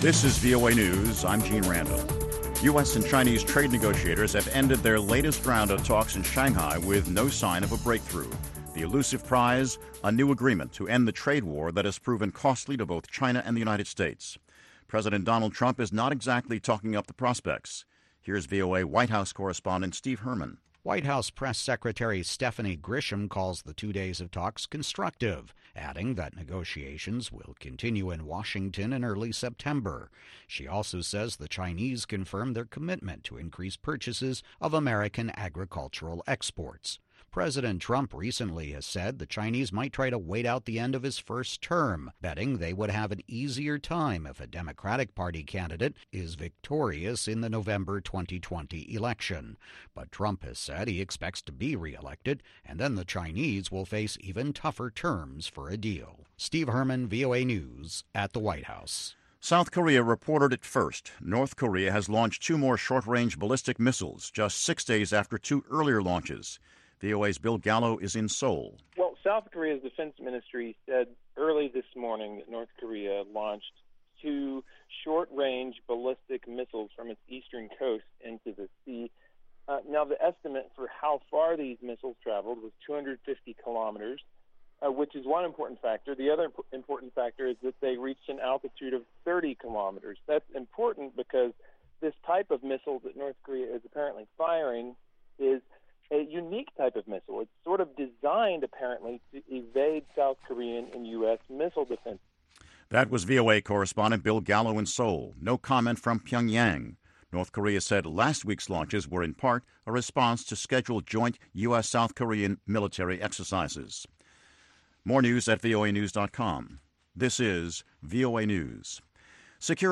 This is VOA News. I'm Gene Randall. U.S. and Chinese trade negotiators have ended their latest round of talks in Shanghai with no sign of a breakthrough. The elusive prize, a new agreement to end the trade war that has proven costly to both China and the United States. President Donald Trump is not exactly talking up the prospects. Here's VOA White House correspondent Steve Herman. White House Press Secretary Stephanie Grisham calls the 2 days of talks constructive, adding that negotiations will continue in Washington in early September. She also says the Chinese confirmed their commitment to increase purchases of American agricultural exports. President Trump recently has said the Chinese might try to wait out the end of his first term, betting they would have an easier time if a Democratic Party candidate is victorious in the November 2020 election. But Trump has said he expects to be reelected, and then the Chinese will face even tougher terms for a deal. Steve Herman, VOA News, at the White House. South Korea reported it first. North Korea has launched 2 more short-range ballistic missiles just 6 days after 2 earlier launches. VOA's Bill Gallo is in Seoul. Well, South Korea's defense ministry said early this morning that North Korea launched 2 short-range ballistic missiles from its eastern coast into the sea. Now, the estimate for how far these missiles traveled was 250 kilometers, which is one important factor. The other important factor is that they reached an altitude of 30 kilometers. That's important because this type of missile that North Korea is apparently firing is a unique type of missile. It's sort of designed, apparently, to evade South Korean and U.S. missile defense. That was VOA correspondent Bill Gallo in Seoul. No comment from Pyongyang. North Korea said last week's launches were in part a response to scheduled joint U.S.-South Korean military exercises. More news at voanews.com. This is VOA News. Security